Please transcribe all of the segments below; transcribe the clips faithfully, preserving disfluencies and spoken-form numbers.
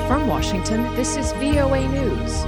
From Washington, this is V O A News.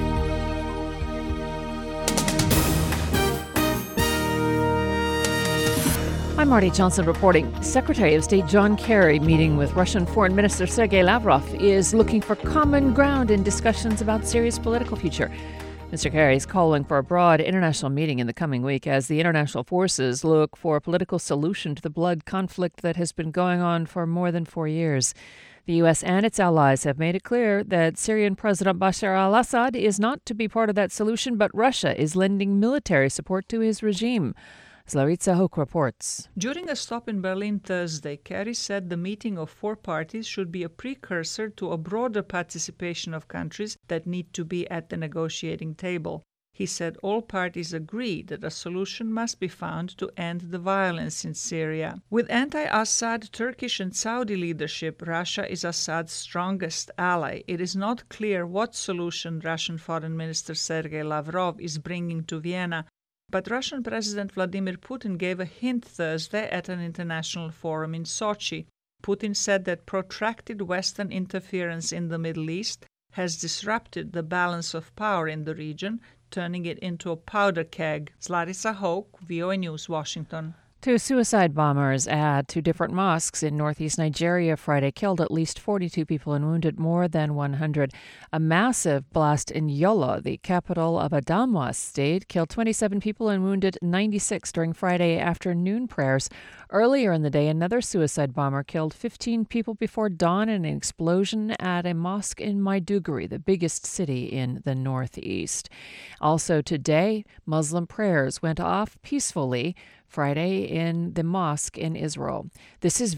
I'm Marty Johnson reporting. Secretary of State John Kerry, meeting with Russian Foreign Minister Sergei Lavrov, is looking for common ground in discussions about Syria's political future. Mister Kerry is calling for a broad international meeting in the coming week as the international forces look for a political solution to the blood conflict that has been going on for more than four years. The U S and its allies have made it clear that Syrian President Bashar al-Assad is not to be part of that solution, but Russia is lending military support to his regime. Zlaritsa Hoke reports. During a stop in Berlin Thursday, Kerry said the meeting of four parties should be a precursor to a broader participation of countries that need to be at the negotiating table. He said all parties agree that a solution must be found to end the violence in Syria. With anti-Assad Turkish and Saudi leadership, Russia is Assad's strongest ally. It is not clear what solution Russian Foreign Minister Sergei Lavrov is bringing to Vienna, but Russian President Vladimir Putin gave a hint Thursday at an international forum in Sochi. Putin said that protracted Western interference in the Middle East has disrupted the balance of power in the region, turning it into a powder keg. Zlaritsa Hoke, V O A News, Washington. Two suicide bombers at two different mosques in northeast Nigeria Friday killed at least forty-two people and wounded more than one hundred. A massive blast in Yola, the capital of Adamawa State, killed twenty-seven people and wounded ninety-six during Friday afternoon prayers. Earlier in the day, another suicide bomber killed fifteen people before dawn in an explosion at a mosque in Maiduguri, the biggest city in the northeast. Also today, Muslim prayers went off peacefully Friday in the mosque in Israel. This is